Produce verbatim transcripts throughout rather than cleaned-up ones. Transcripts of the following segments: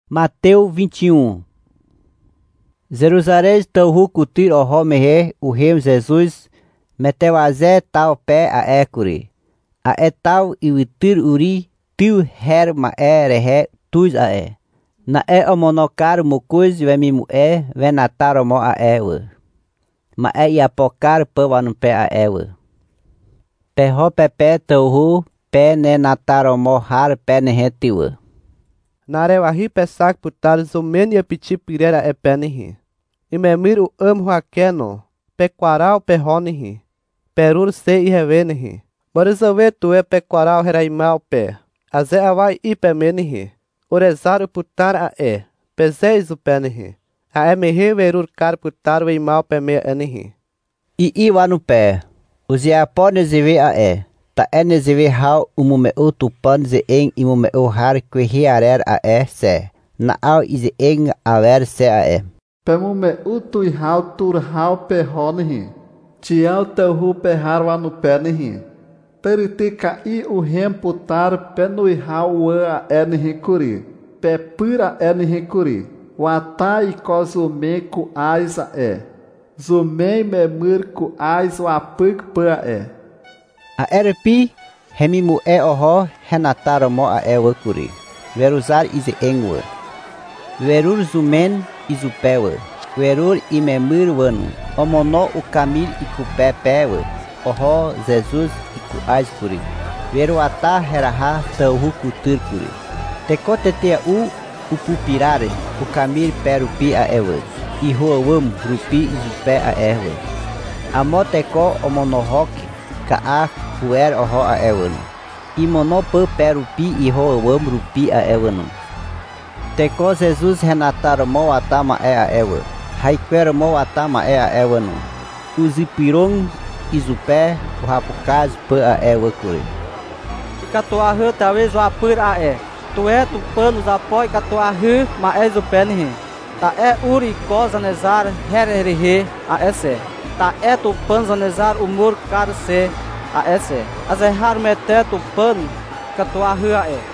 Mateus vinte e um. Jerusalém tauhu kutir oho mehe uhem Jesus meteu azé tal pé a écure. A é tal iwitir uri tiu her ma é rehe tuz a é. Na é omonokar mukuz vemimu é venatar omo a éwe. Ma é iapokar păvan pé a éwe. Peho pepe tauhu pé ne natar omo har pé nehe tiwe. Narewahi pesak putar zumen e piti pirera e penihi. Imemir o am huakeno, pequaral perronihi, perur se e revenihi. Morizave tu é pequaral heraimal pé, aze avai i pemenihi, orezaru putar a é, pezeis o penihi, a é mehe verur car putar o imal peme enihi. I iwa no pé, os iapo nezive a é. Ta é nezive hau umumeu tupan ze eng imumeu har quehiarer a é se. Na au ize eng aver se a é. Pemumeu tui hau tur hau perronihi. Tiau teu perharwa no penihi. Teriti kai o remputar penui hau a enihi curi. Pepura enihi curi. Watai kozume ku ais a é. Zumei memur ku ais o apuk pa é. A erpi hemimu e oho henataro mo a ewe kuri. Veruzar ize engwe. Verur zumen izupewe. Verur imemir wanu. Omono o camil ikupé pewe. Oho Jesus iku ais kuri. Veru ata heraha tauhu kutir kuri. Teko tetea u upupirare. O camil perupi a ewe. Ihoawam rupi izupé a ewe. Amo teko omonohok ka puer oho a ewano. Imono pe perupi iho awam rupi a ewano. Teko Jesus renataro mo atama e a ewa. Haiquero mo atama e a ewano. Uzipirong izupé o rapukaz pe a ewa kuri. Ikatoahu talvez o apur a e. Tu é tu panos apoi katoahu ma e zupenihi. Ta é uri kozanezar hererihe a esse. Ta é tu panzanezar umur karse a esse. Azerrar meteto pan catoahua é.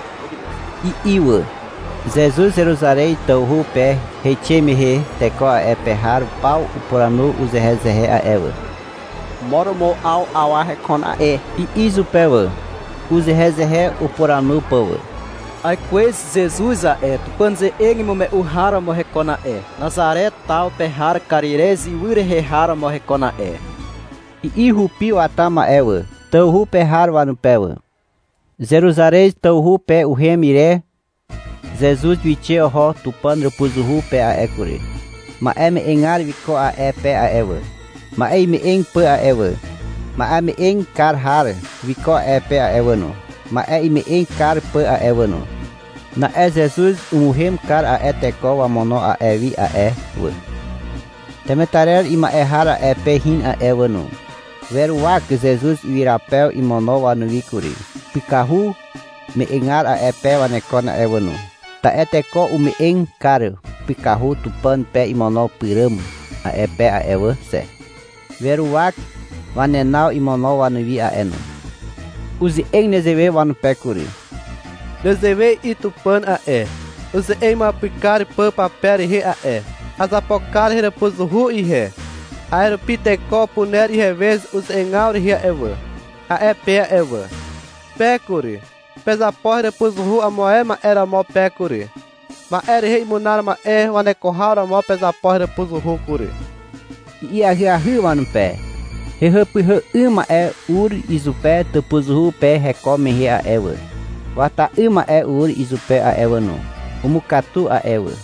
I iwa. Jesus Jerusalém tauhu pé reichemehe teko a é perrar pau uporanu uzerrezehe a ewa. Moromo ao awahe con a e. I izu pewa. Uzerrezehe uporanu pawa. Ai quais Jesus a é. Tu panze engmo me uhara morre con a é. Nazaré tal perrar carirez e ure rehara morre con a é. I ihupi o atama ewa. Tauhu perrar no pewa. Jerusalém tauhu pé o remire. Jesus viche oho tupan repuzuhu pé a ekure. Ma eme engar viko a e pé a ewa. Ma eme eng pé a ewa. Ma eme eng kar har viko e pé a ewa no. Ma eme eng kar pé a ewa no. Na é Jesus umuhem kar a eteko wa mono a evi a e wa. Temetarer ima errar a e pé hin a ewa no. Veruak Jesus irapel imono wa nuikuri. Pikahu me engar a epe wa nekona ewano. Ta eteko u me eng kar pikahu tupan pe imono piram a epe a ewa se. Veruak wa nenau imono wa nuvi a eno. Uzi eng nezeve wa nupekuri. Nezeve i tupan a e. Uzi eng ma pikar pa papere he a e. Azapokar he repuzuhu i he. Aero pitecó puner e revés os engauri ria ewa. A é pé ewa. Pécuri. Pesa porra depois ru a moema era mó pécuri. Ma era rei munar ma é o anecorral mó pesa porra depois ru curi. E a ria rio no pé. He hup hu uma é ur izupé depois ru pé recome ria ewa. Wata uma é ur izupé a ewa no. Umukatu a ewa.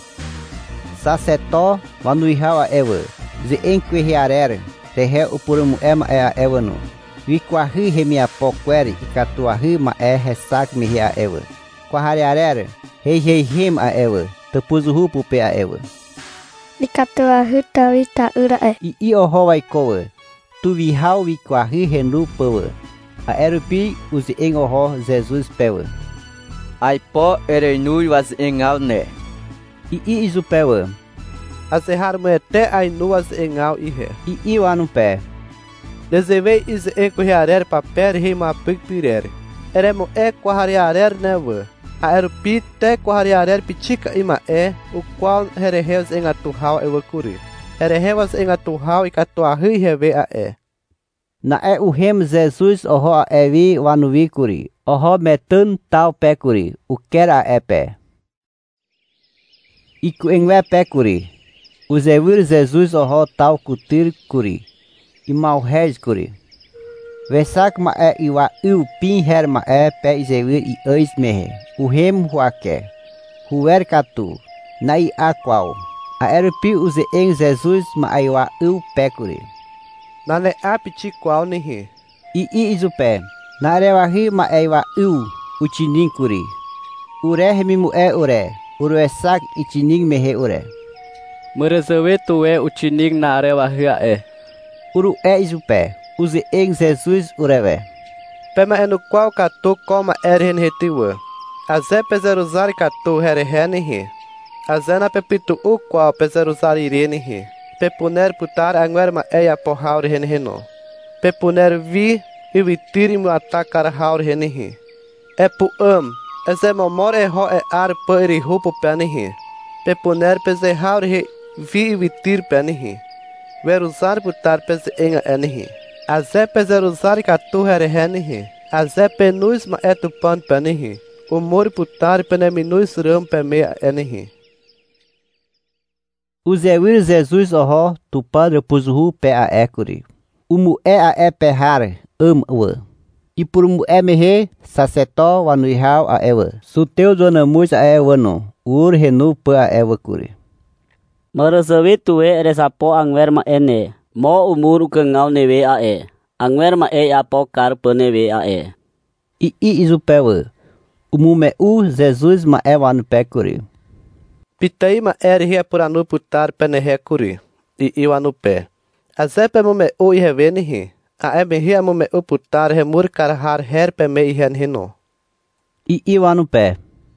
Sacetó manuihau a ewa. Ze enquehiarer, rehe upuramu ema é a ewano. Vikwahi remia poquere e catuahi ma é ressac me a ewa. Quahariarer, rei rei rim a ewa, tapuzuhu pupe a ewa. Icatuahi tawita ura é. I i oho aikoa, tu vihau vikwahi renu pawa. A erupi uzi eng oho Jesus pewa. Aipo erenui was engal ne. I i izu pewa. Azerrar mete ai nuas engal i he. I i wa no pé. Desevei is encorrearer papel rima pig pirere. Eremo e quahariarer never. Aerupi te quahariarer pichica imae, o qual hereheus em atuhau ewakuri. Hereheus em atuhau e catuahi heve ae. Na é o rem Jesus oho a evi wanuvikuri, oho metun tal pecuri, o quer a epe. Iku engwe pecuri, o zevir Jesus oho tal kutir kuri, e malhez kuri. Vesak ma é iwa u pin her ma é pe zevir i eis mehe, o rem huake, huer katu, na i aqual, a erupi uze eng Jesus ma iwa u pecuri. Na ne a pichiqual nihi. I i izupe, na arewahi ma eiwa u, utining kuri. Ure hemimu e ure, uruesak itining mehe ure. Merezewe tuwe utining na arewahi e. Uru e izupe, uze eng Jesus urewe. Pema enu qual catu coma erhen retiwa. Aze pezeruzari catu herhe nihi. Aze na pepitu u qual pezeruzari ire nihi. Pepuner putar anguerma eia porraur renheno. Pepuner vi e vitir mu atacar haur renhi. E pu am, eze momor e ho e ar peri rupo penihi. Pepuner peze haur he vi e vitir penihi. Verusar putar peze enga enihi. Aze pezerusar catu herenihi. Aze penus ma etupan penihi. Umor putar peneminus ram pemea enihi. O zewir Jesus oho tu padre puzuhu pe a ekuri. Umu e a e perrar am wa. E por mu e mehe saceto wanuihau a ewa. Suteu donamus a ewa no. Ur renu pe a ewa kuri. Marasawi tuwe resapo angwerma ene. Mo umur ukengau newe a e. Angwerma e apo karpe newe a e. I i izupewa. Umu me u Jesus ma e wanu pe kuri. Pitei ma eri ria por anu putar penehe kuri. I iwa no pé. A zepe mu me u i revenihi. A ebe ria mu me u putar remur karhar her pe me i hen hino. I iwa no pé.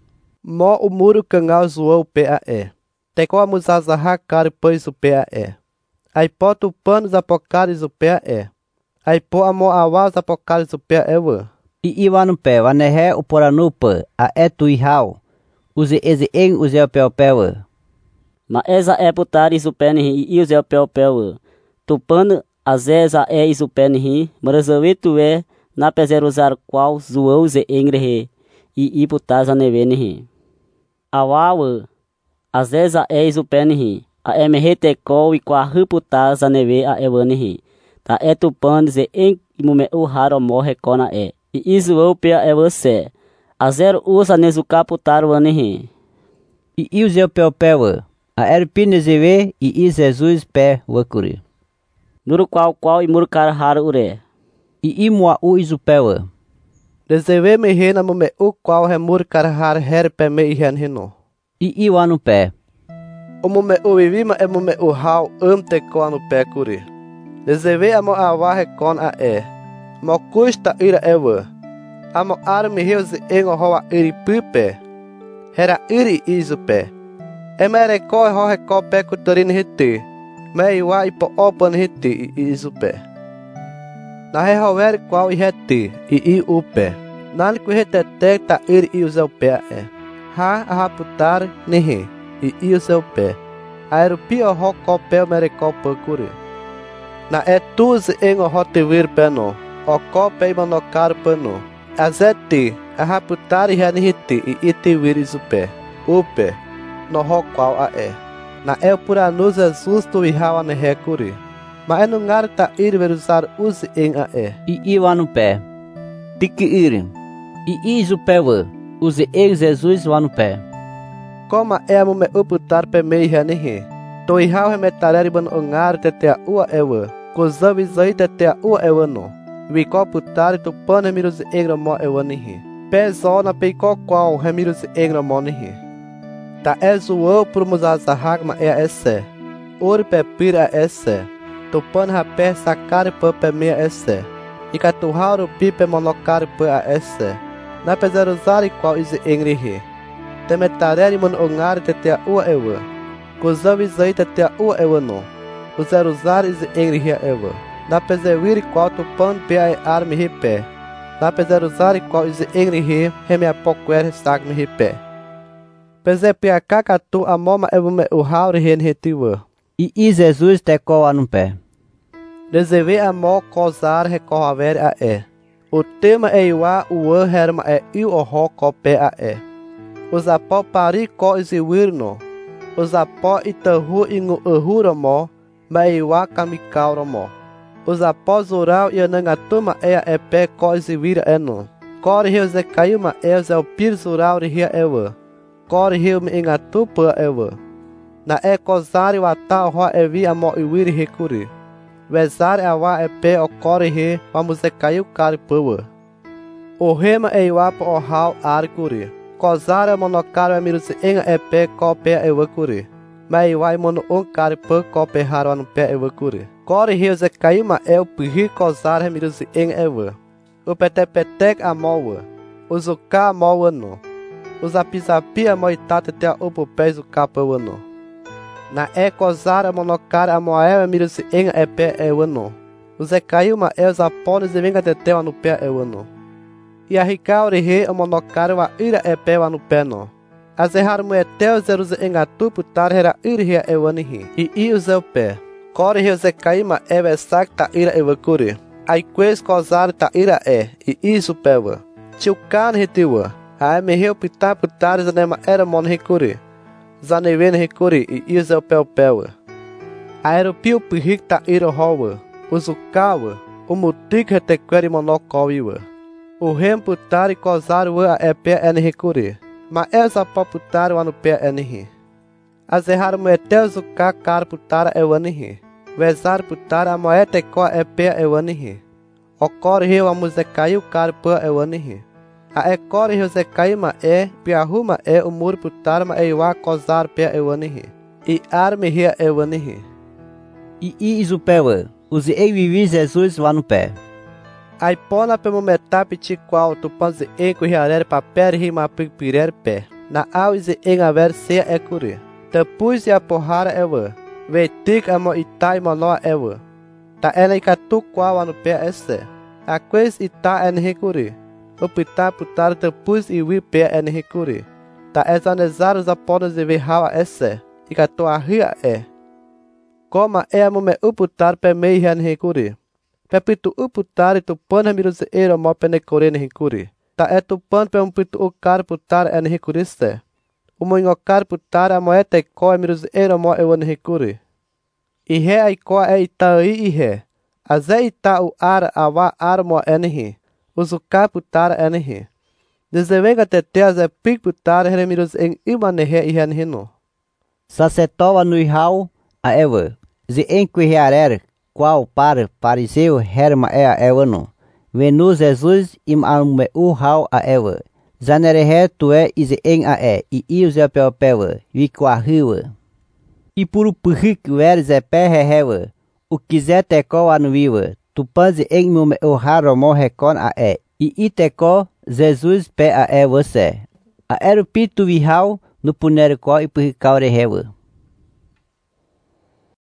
Mo o muro cangal zoou pe a e. Teko a muzazaha kar pois o pe a e. Ai po tu panos apocares o pe a e. Ai po amo awas apocares o pe a ewa. I iwa no pé wanehe o por anu pe a e tu ihau. Uze eze eng uze o pel pel. Ma eza e putar isu penihi i uze o pel pel. Tu pano azeza e isu penihi. Marazawi tuwe na pezer usar qual zoou ze engrehe. I i putar zanevenihi. Awawa azeza e isu penihi. A emehe teko i qua putar zaneve a evanihi. Ta e tu pano ze eng imume u haro morre kona e. I isu ou pe a evase. A zero usa nezuka putar wanihi. I i uze o pel pel. A erpine zewe i i Jesus pe wakuri. Nuru qual qual i murkar har ure. I i mua u isu pel. Dezewe me rena mu me u qual remur karhar her pe me i hen hino. I i wanu pe. O mu me u vivima e mu me u hau am teko anu pe kuri. Dezewe amo awa rekon a e. Mo custa ira ewa. Amo arme reus engo hoa iri pupe. Hera iri isu pe. Emere ko ho heko pe kutorin hiti. Me iwa ipo open hiti i isu pe. Na he hover qual i heti i i upe. Nan ku hete ta iri i useu pe e. Ha a putar nihi i i useu pe. Aero pio ho ko pe mere ko kuri. Na e tuz engo ho te vir peno. O ko pe manokar pano. Azeti, a raputari hanihiti e iti virizupe, upe, no ho qual a e. Na el por anus Jesus tu ihawa ne recuri. Ma é nungar ta ir verusar usi em a e. I i wanu pe. Tiki ir. I i zupewa. Use el Jesus wanu pe. Como é mu me uputar pe mei hanihi. To ihau remetareri ban ongar tete a ua ewa. Kozavi zai tete a ua ewa no. Viko putar tu pan remirus engra mo ewanihi. Pezo na peiko qual remirus engra mo nihi. Ta e zuo por muzazahag ma e a esse. Ur pe pir a esse. Tu pan rapé sacar pa pe me a esse. E catuhauro pipe monocar pa a esse. Na pezeruzari qual is engrihi. Temetareri mon ongar tete a ua ewa. Kuzavi zai tete a ua ewa no. Uzeruzar is engrihi a ewa. Na pezewir qual tu pan pe a arme ripe. Na pezeruzar qual is engre he, heme a poquer sag me repé. Peze piaca catu a moma evume o haure hen retiva. E i Jesus tecou a no pé. Deseve a mo cosar recorrer a é. O tema é iwa o herma é il o ho copé a é. Os apó pari co is wirno. Os apó itahu ingo uhura mo, ma iwa kamikaura mo. Os apó zural e anangatuma é a epé co is vira eno. Core rio ze caiu ma é o pir zural ria ewa. Core rio me engatupa ewa. Na é cosar o ata ho é vi a mo iwiri recuri. Vezar a wa é pé o core he, vamos é caiu cari pua. O rema é iwa po o hau arcuri. Cosar é monocaro é miruse enga é pé co pé ewa curi. Ma iwa mono on cari pu co pé haro no pé ewa curi. Core rio ze caiu ma é o pihi cosar é miruse enga ewa. O pete petec a moa. O zuka a moa no. O zapizapi a moitata te a upo pés o capa no. Na é cosar a monocara a moel a miruse enga é pé é ano. O Zé caiu ma é os apones e venga teteu no pé é ano. E a ricaure re a monocara a ira é pé no pé no. A zerrar moeteu zeruse enga tu putar era ira é ano ri. E i o Zé o pé. Core re o Zé caiu ma é vesak ta ira é vacure. Ai ques cosar ta ira é. E isso pewa. Tio can retiwa. A me reu pitar putar zanema era mon recure. Zaneven recuri e isa o pel pel. Aeropio pirik ta iro hoa. Uzukawa. O mutik retequeri monocoiwa. O rem putari cosaru a epé en recuri. Ma esa poputari anu pé enhi. Azerrar moetel zuka car putara ewanhi. Vezar putara moete co epé ewanhi. Ocor rio a musecaiu car pã ewanhi. A ecore José Caima é, piahuma é o muro putarma é iwa cosar pé ewanihi. E arme ria ewanihi. E i isupewa, use ei vivi Jesus lá no pé. Ai pona pemo metá piti qual tu panze enco riarere papel rima pipirer pé. Na auze em haver sea é curi. Tapuz e a porrara ewa. Vetik amo itai monoa ewa. Ta ena ikatu qual anu pé esse. A quais ita en recuri. O pita putar tapuz e wi pé en recuri. Ta exanezar os aponos e verral esse. E cato a ria é. Coma é a mume uputar pe mei en recuri. Pepitu uputar e tu pan miruse era mo penecore en recuri. Ta é tu pan pe um pitu o car putar en recuri se. O moinho car putar a moeta e co miruse era mo eu en recuri. E re ai co é itai e re. A ze ita o ar a wa ar mo en ri. Uzuka putar en ri. Desevenga tete a ze pik putar remirus em imanehe e en rino. Sacetova no ihau a eva. Ze enquiarer qual para pariseu herma é a evano. Venus Jesus im alme u hau a eva. Zanerehe tu é ize en a é. E ius é pelpeva. Viquarriwa. E puro purik ver ze perreheva. O quiser teco anuiva. Tu panze em mume o haro morrecon a é. E iteco Jesus pé a é você. A era pito vihau no punerco e puricau reheva.